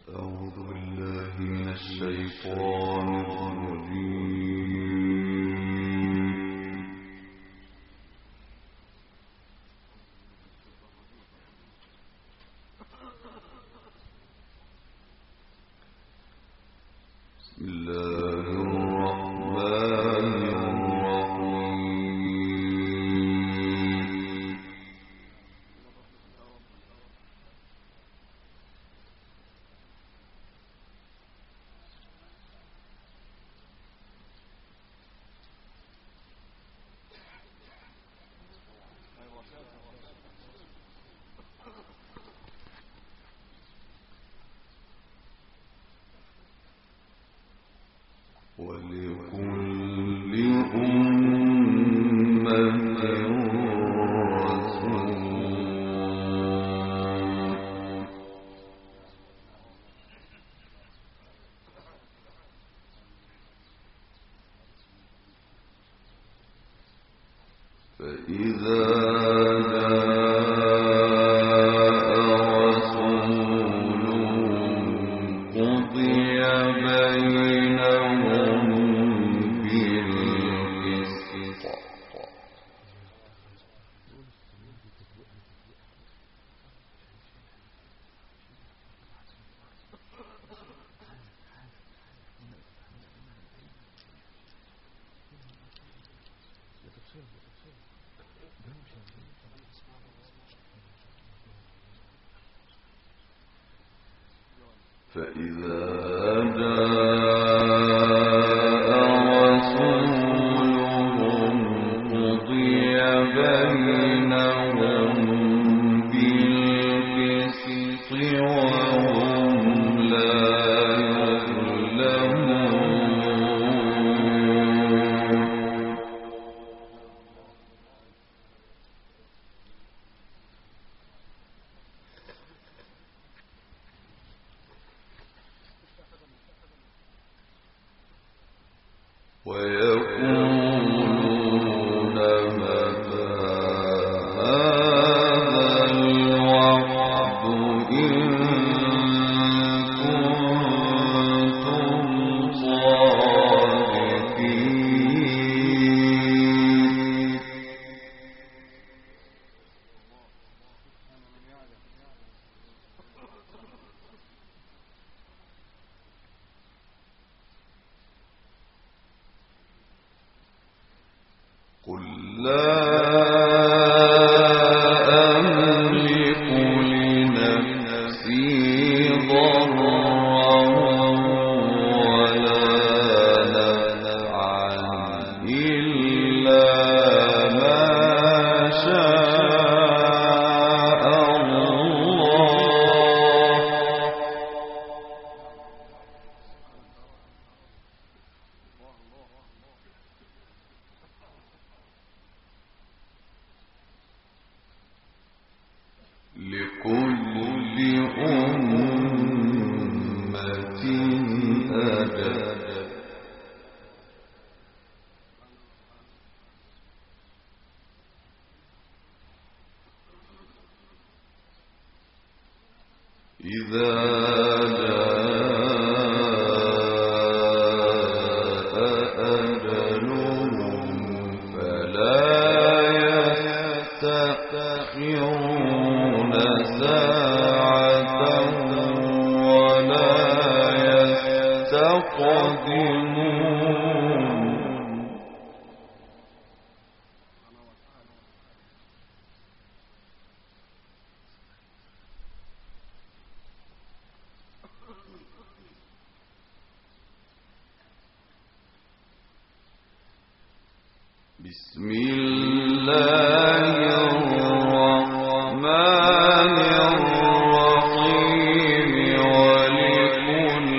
أعوذ بالله من الشيطان الرجيم. بسم الله الرحمن الرحيم. ولكل أمة رسول فإذا رسولهم قضي بينهم بالقسط وهم لا يظلمون. ويقولون متى هذا الوعد إن كنتم صادقين. قل لا أملك لنفسي ضرا ولا نفعا إلا ما شاء الله. لكل أمة أجل إذا جاء أجلهم فلا يستأخرون ساعة ولا يستقدمون. بسم الله الرحمن الرحيم. ولكل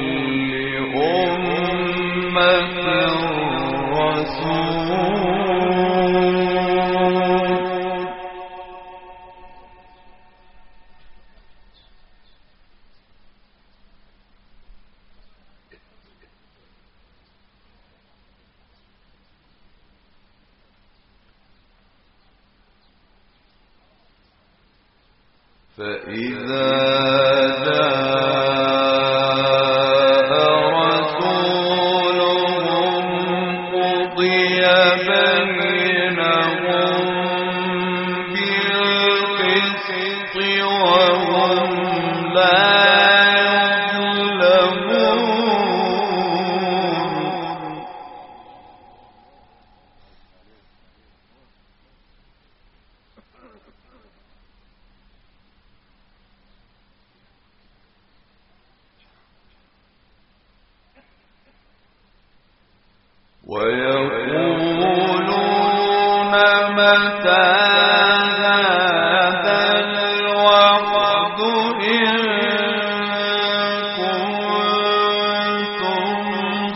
أمة رسول فإذا جاء ويقولون متى هذا الوعد إن كنتم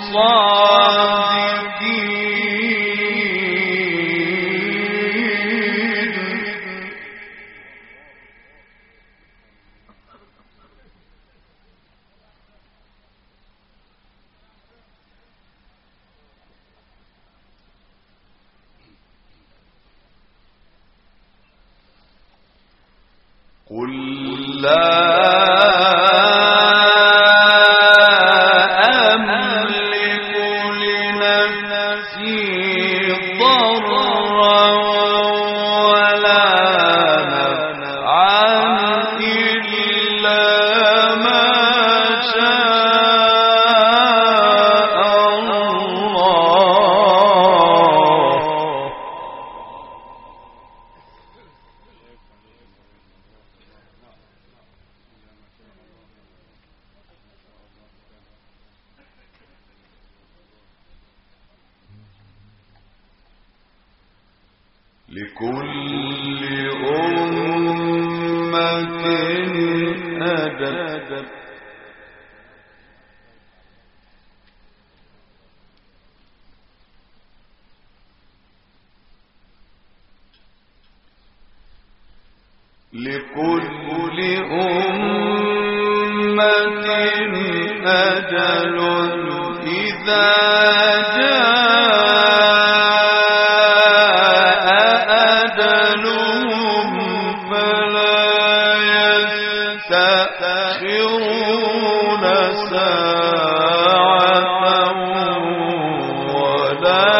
صادقين. قل لا أملك لنفسي ضرا ولا نفعا إلا ما شاء الله. لكل أمة أجل لكل أمة أجل إذا جاء أجلهم فلا يستأخرون ساعة ولا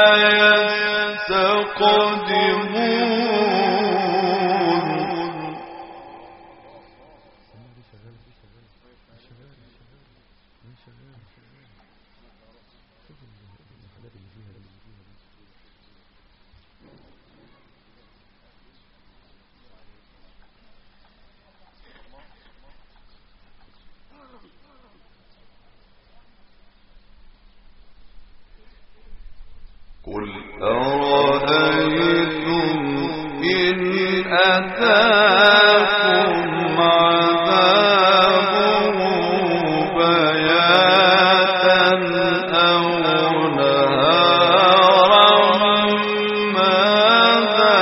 يستقدمون. قل أرأيتم إن أتاكم عذابه بياتا أو نهارا ماذا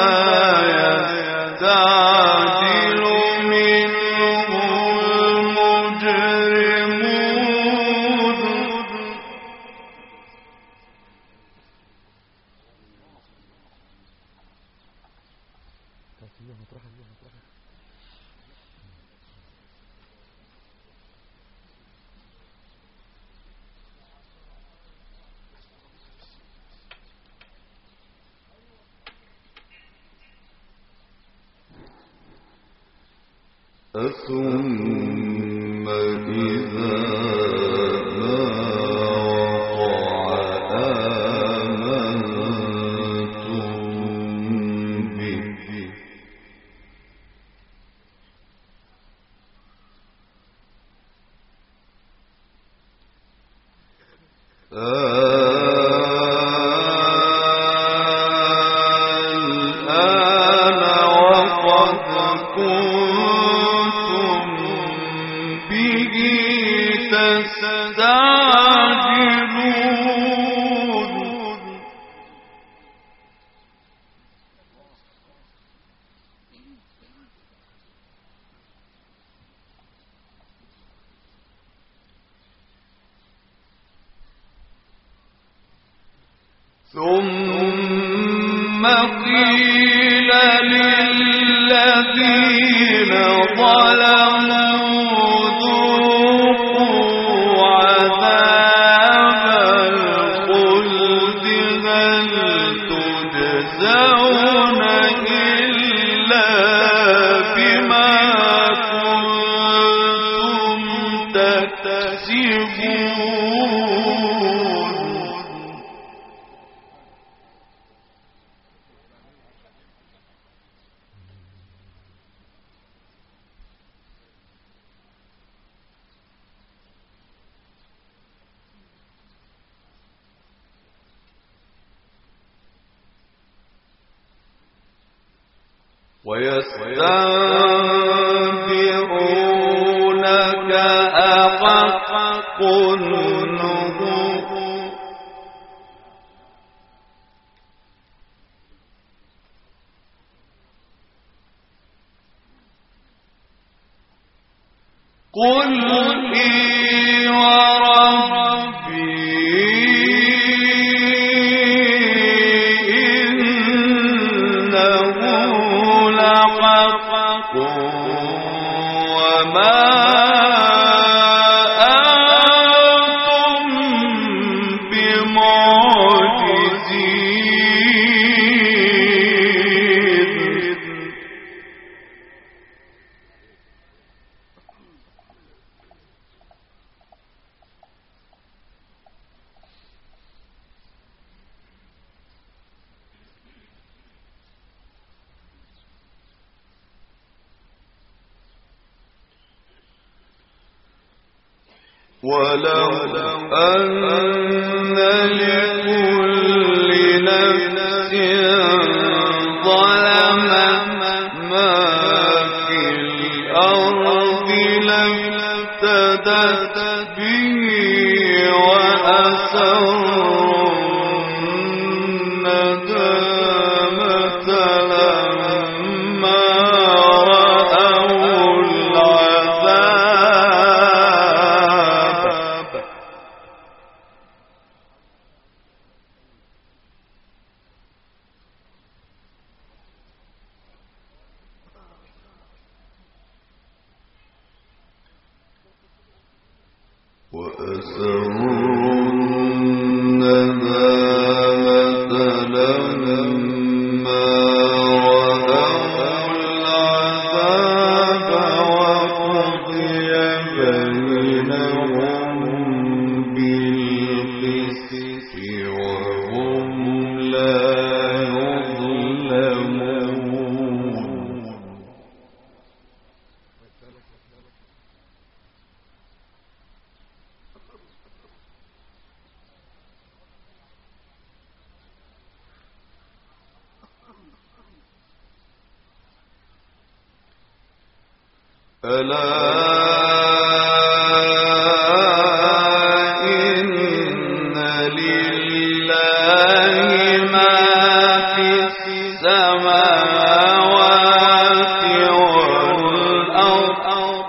يستعجل منه المجرمون. ثم إذا ما وقع آمنتم به الآن وقد كنتم به تستعجلون. ثم قيل للذين ظلموا ذوقوا عذاب الخلد هل تجزون إلا بما كنتم ويستنبئونك أحق هو قل إي وربي إنه لحق وما أنتم بمعجزين ولو أن لكل نفس ظلمت ما في الأرض لافتدت به وأسروا الندامة لما رأوا العذاب وأسروا الندامة لما رأوا العذاب وقضي بينهم بالقسط وهم لا يظلمون ألا إن لله ما في السماوات والأرض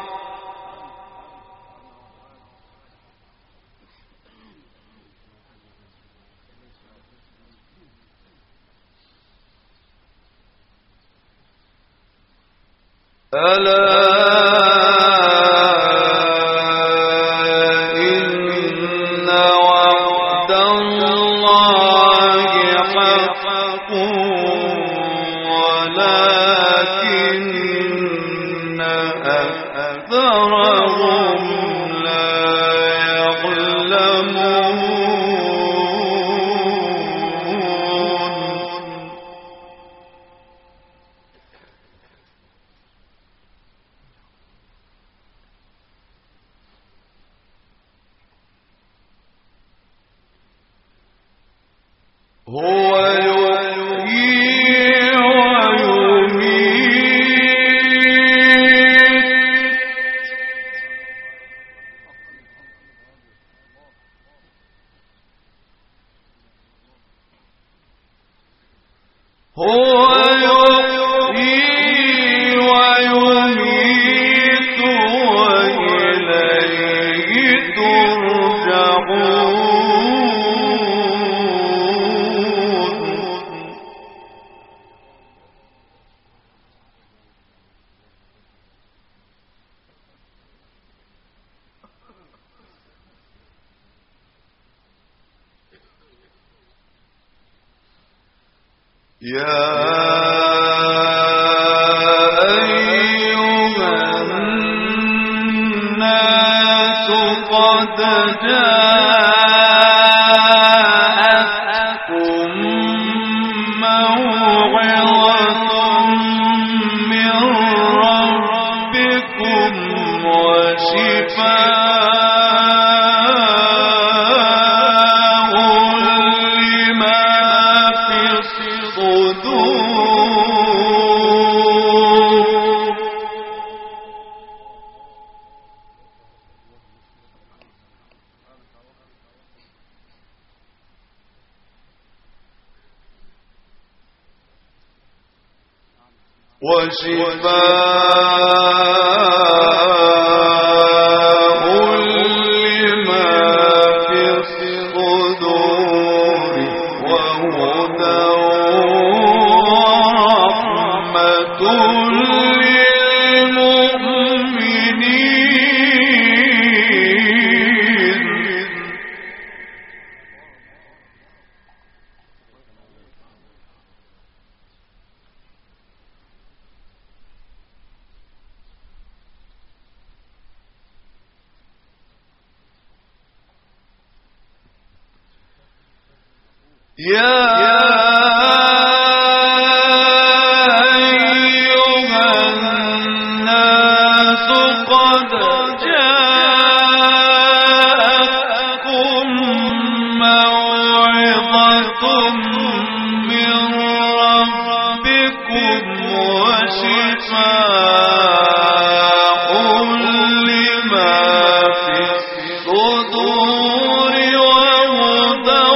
ألا إن وعد الله حق ولكن أكثرهم لا يعلمون هو يحيي ويميت هو يحيي ويميت وإليه ترجعون يا أيها الناس قد جاءتكم موعظة من ربكم وشفاء لما في الصدور. وشفاء لما في الصدور وهدى ورحمة للمؤمنين. يا أيها الناس قد جاءتكم موعظة من ربكم وشفاء لما في الصدور وهدى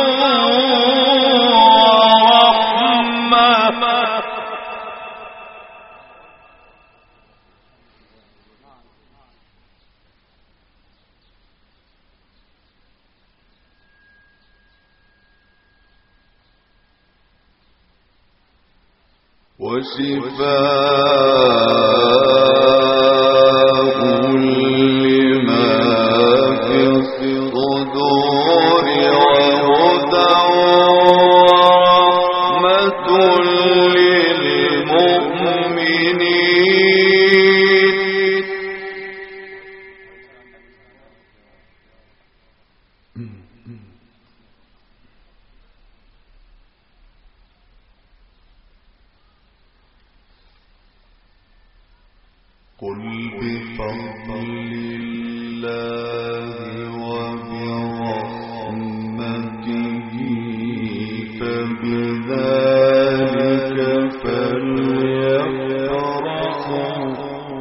وشفاء لما في الصدور وهدى ورحمة للمؤمنين. قل بفضل الله وبرحمته فبذلك فليفرحوا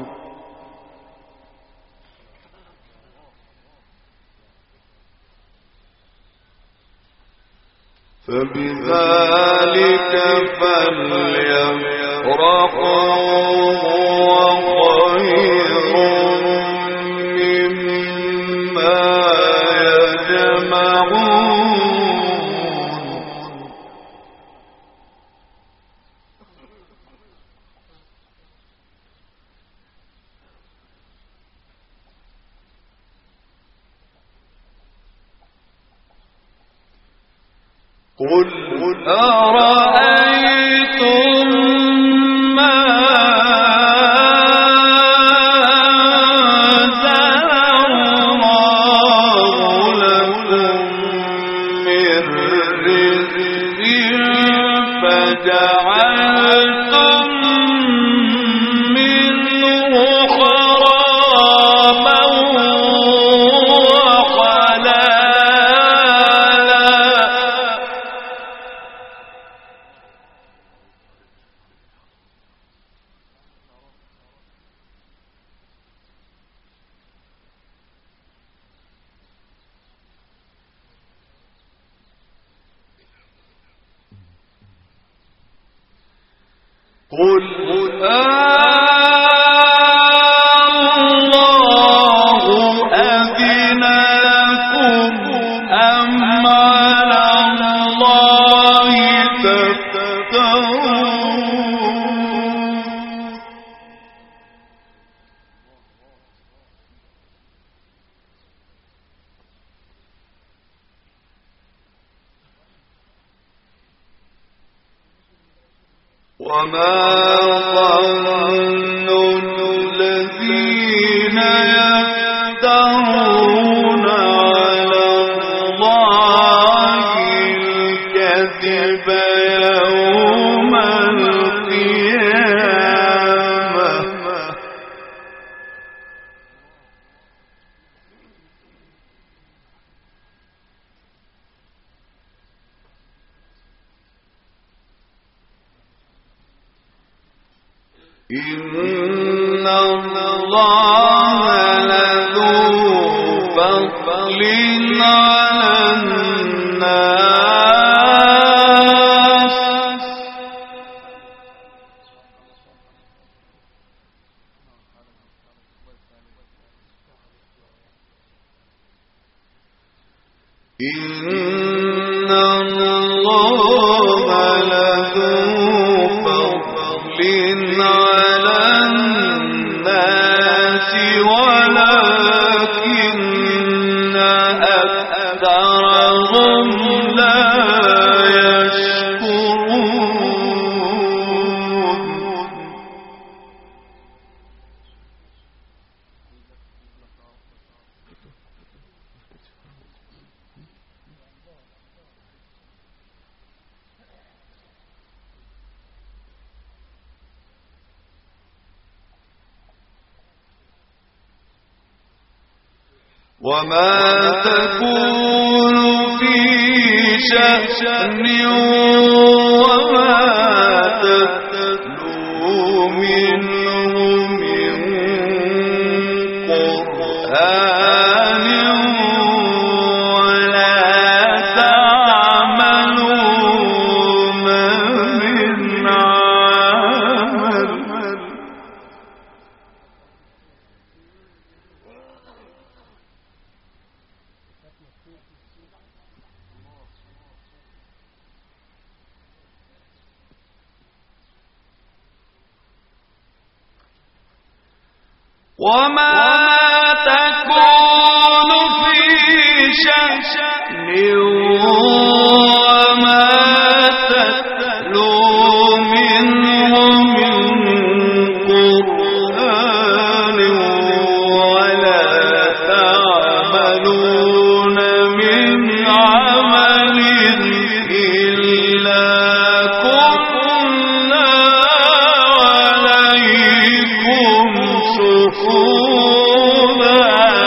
قل أرأيتم ما أنزل الله لكم من رزق فجعلتم منه حراما قل الله أذن لكم أم على الله تفترون. وما ظن الذين يفترون إن الله لذو فضل على الناس إن الله لذو فضل على الناس ولكن أكثرهم لا يشكرون وما تكون في شأن وما تتلو منه من قرآن ولا تعملون من عمل وما تكون في شأن وما تتلو منه من قرآن ولا تعملون من عمل إلا كنا عليكم شهودا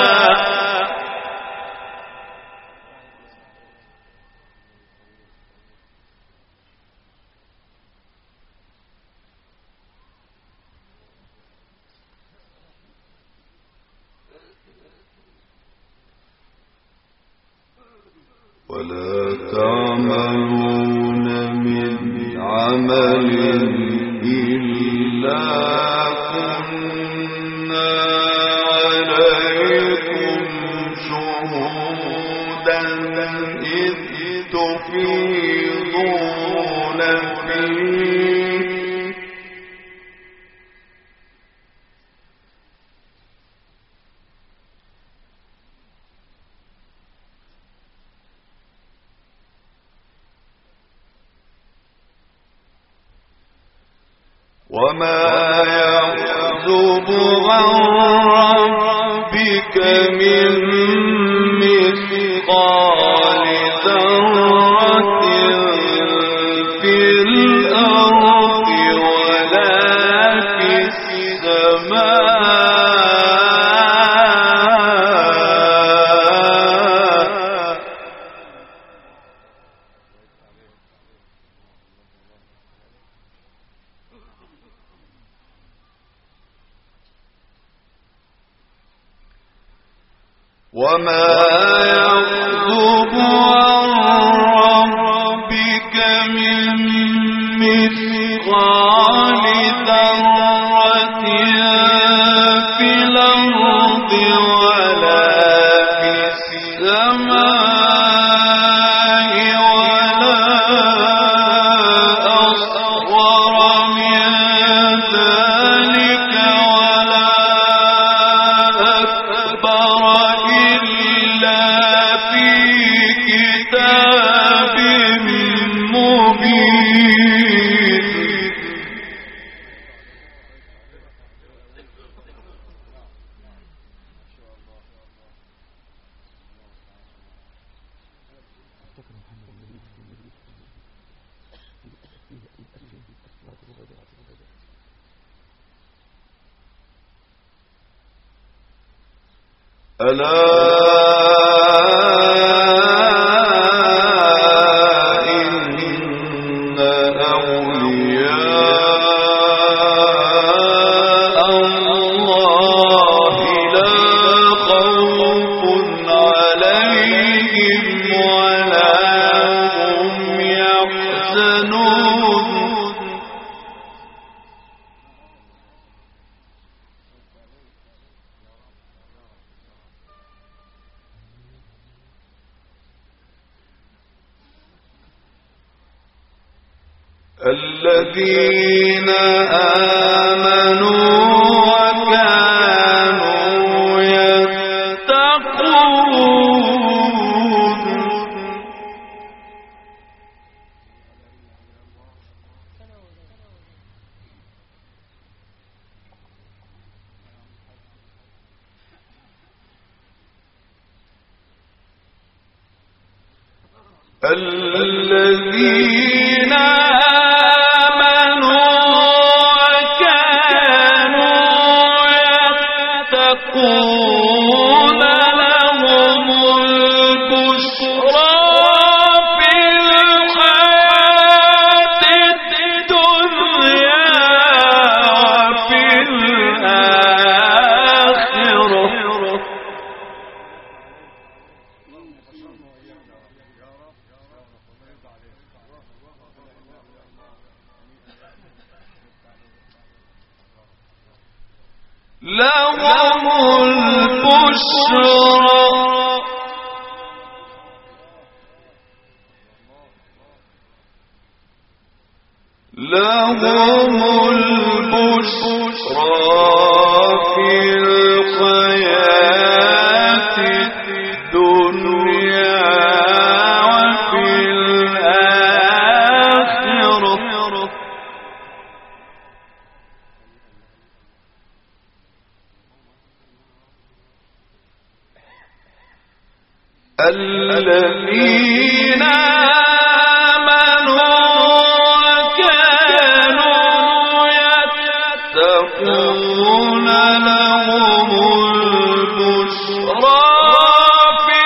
ولا تعملون من عمل إلا كنا عليكم شهودا إذ تفيضون فيه وما يعزب عن ربك من مثقال ذرة في الأرض ولا في السماء وما يعزب عن ربك من مثقال ذرة في الأرض ولا في السماء ولا أصغر من ذلك ولا أكبر إلا في كتاب مبين ألا إن أولياء الذين آمنوا وكانوا يتقون الذين آمنوا وكانوا يتقون لهم البشرى في الحياة الدنيا وفي الآخرة لهم البشرى في الحياة الدنيا وفي الآخرة الذين آمنوا وكانوا يتقون لهم البشرى في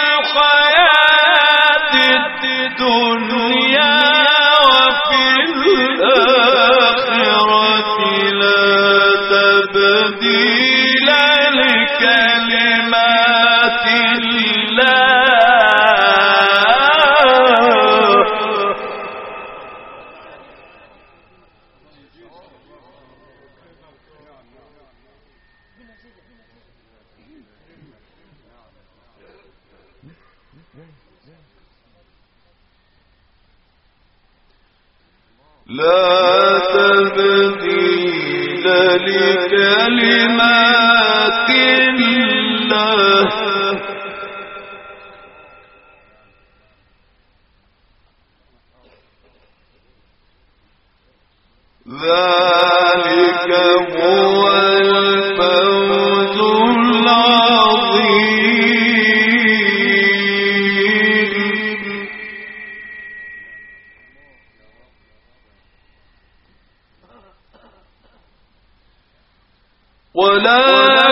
الحياة الدنيا وفي الآخرة لا تبديل لكلمات الله لا تبديل لكلمات الله ذلك هو الفوز العظيم ولا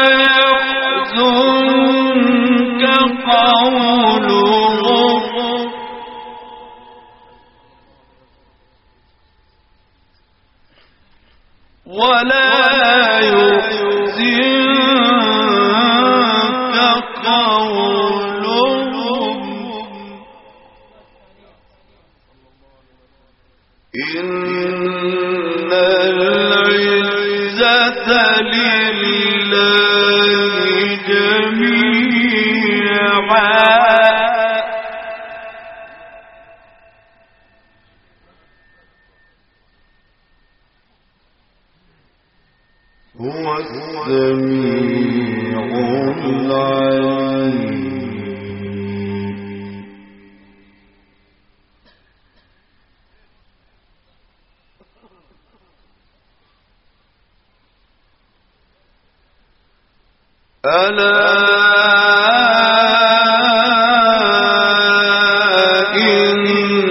يحزنك قولهم ولا يحزنك قولهم إن العزة لله جميعا هو السميع العليم ألا إن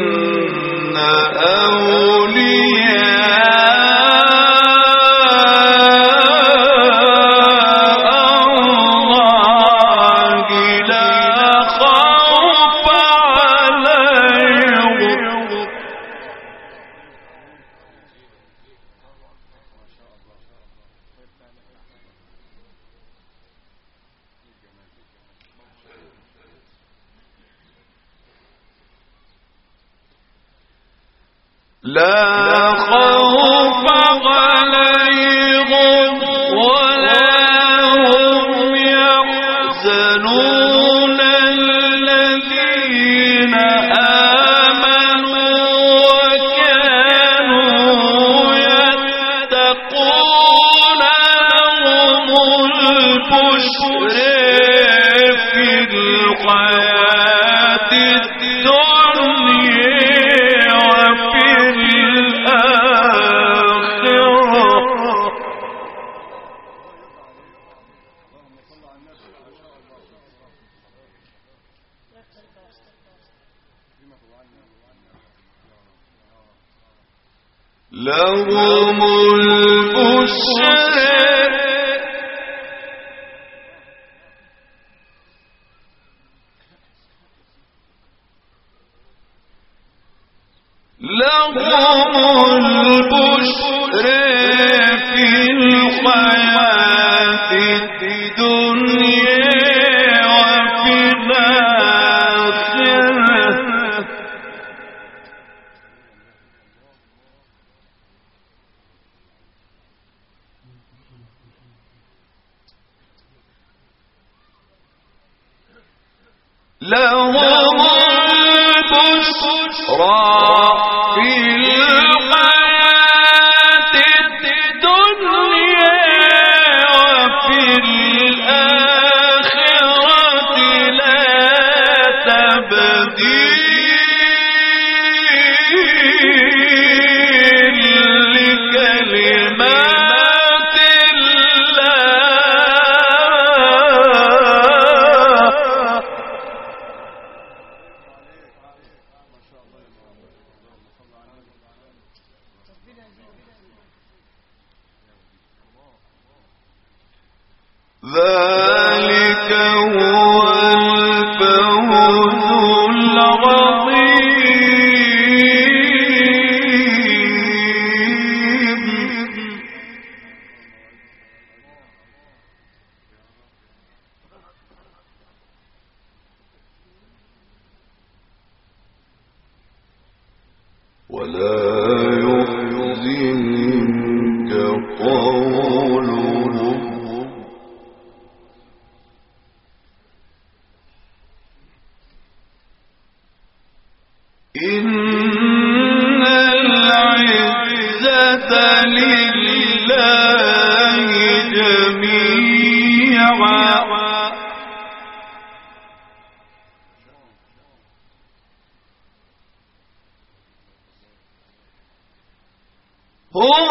لا خوف عليهم ولا هم يحزنون الذين آمنوا وكانوا لهم البشرى في الحياة الدنيا وفي الآخرة لهم البشرى في الحياة الدنيا وفي الآخرة لا تبديل لكلمات الله ذلك هو الفوز العظيم ولا يحزنك قولهم إن العزة لله جميعا هو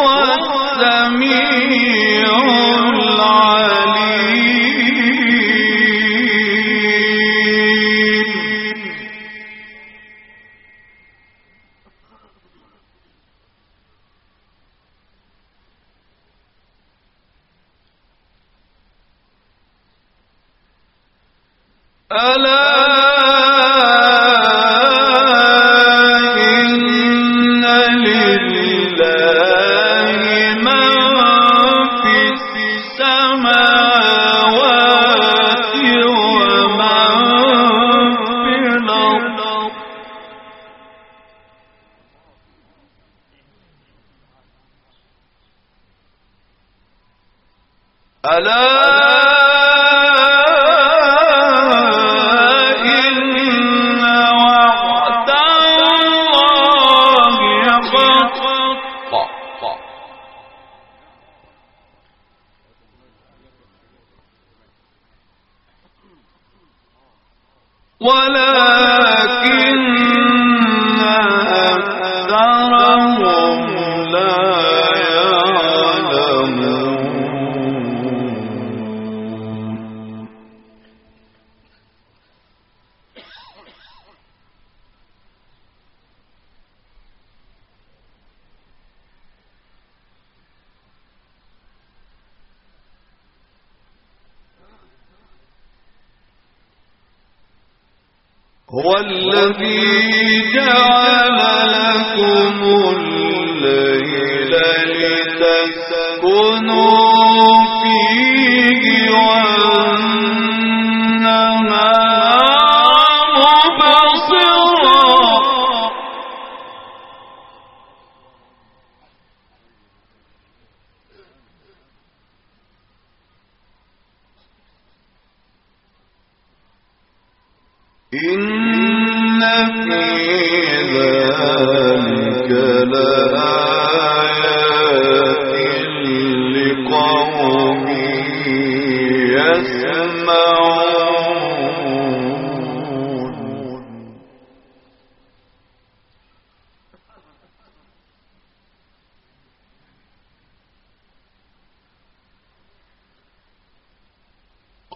السميع العليم ألا إن لله من في السماوات ومن في الأرض ألا ولكن أكثرهم لا يعلمون هو الذي جعل لكم الليل لتسكنوا فيه والنهار مبصرا إن في ذلك لآيات لقوم يسمعون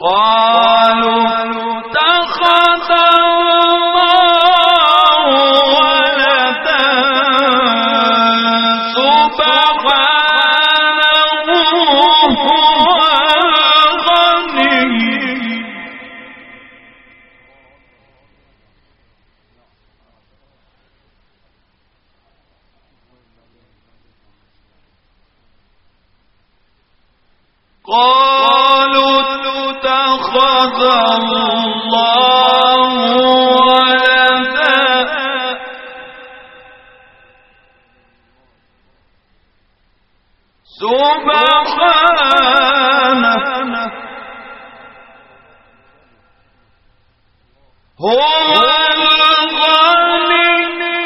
قالوا اتخذ الله قالوا اتخذ الله ولدا سبحانه هو الغني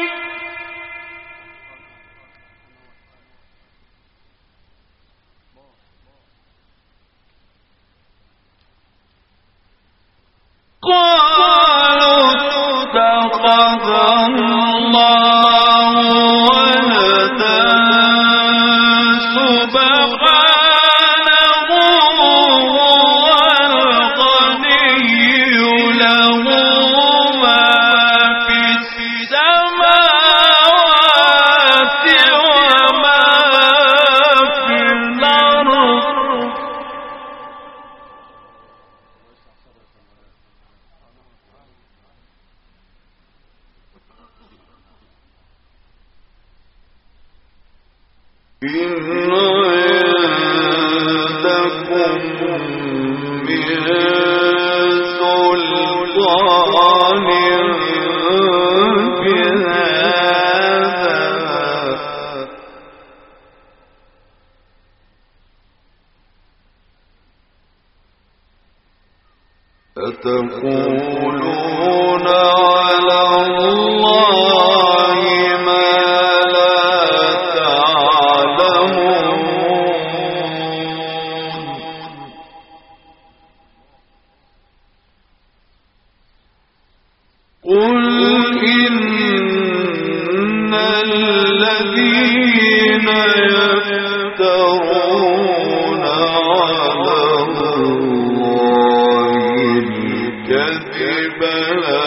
قالوا اتخذ الله ولدا سبحانه هو الغني له ما في السماوات وما في الأرض إن عندكم من سلطان بهذا أتقولون على الله ما لا تعلمون قل إن الذين يفترون على الله الكذب لا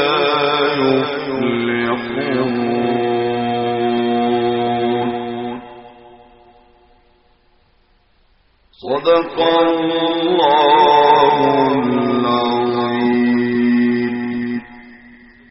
يفلحون صدق الله